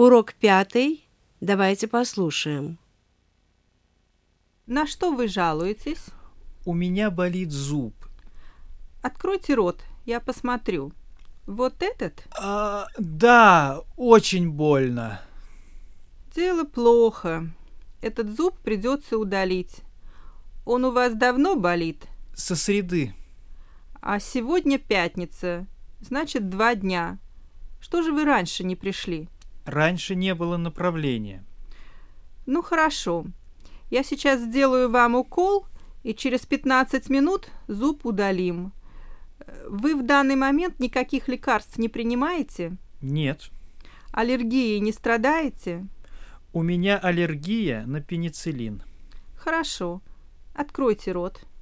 Урок 5. Давайте послушаем. На что вы жалуетесь? У меня болит зуб. Откройте рот, я посмотрю. Вот этот? Да, очень больно. Дело плохо. Этот зуб придется удалить. Он у вас давно болит? Со среды. А сегодня пятница, значит 2 дня. Что же вы раньше не пришли? Раньше не было направления. Ну хорошо. Я сейчас сделаю вам укол, и через 15 минут зуб удалим. Вы в данный момент никаких лекарств не принимаете? Нет. Аллергией не страдаете? У меня аллергия на пенициллин. Хорошо. Откройте рот.